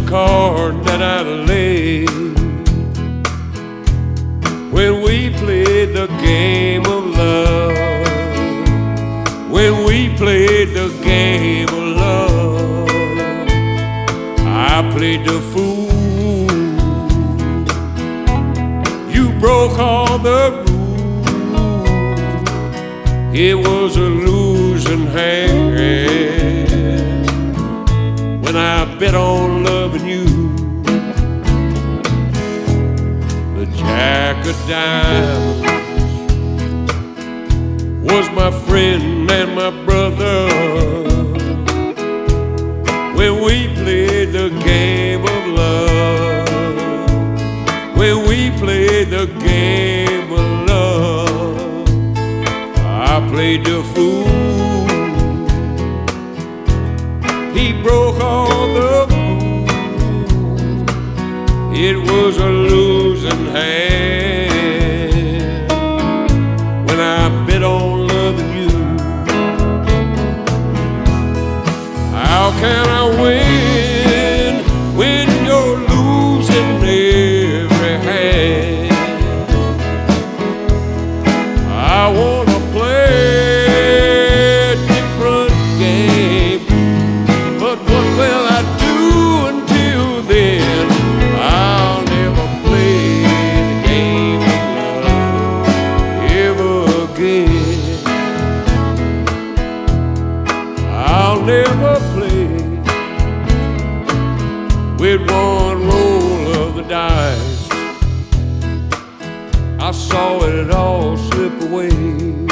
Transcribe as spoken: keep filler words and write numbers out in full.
card that I laid when we played the game of love. When we played the game of love, I played the fool. You broke all the rules. It was a losing hand when I bet on loving you. The Jack of Diamonds was my friend and my brother when we played the game of love. When we played the game of love, I played the fool. He broke all the rules. It was a losing hand when I bet on loving you. How can I win when you're losing every hand? I wanna play a different game, but what will I do until then? I'll never play the game of love ever again. I'll never play with one roll of the dice. I saw it all slip away.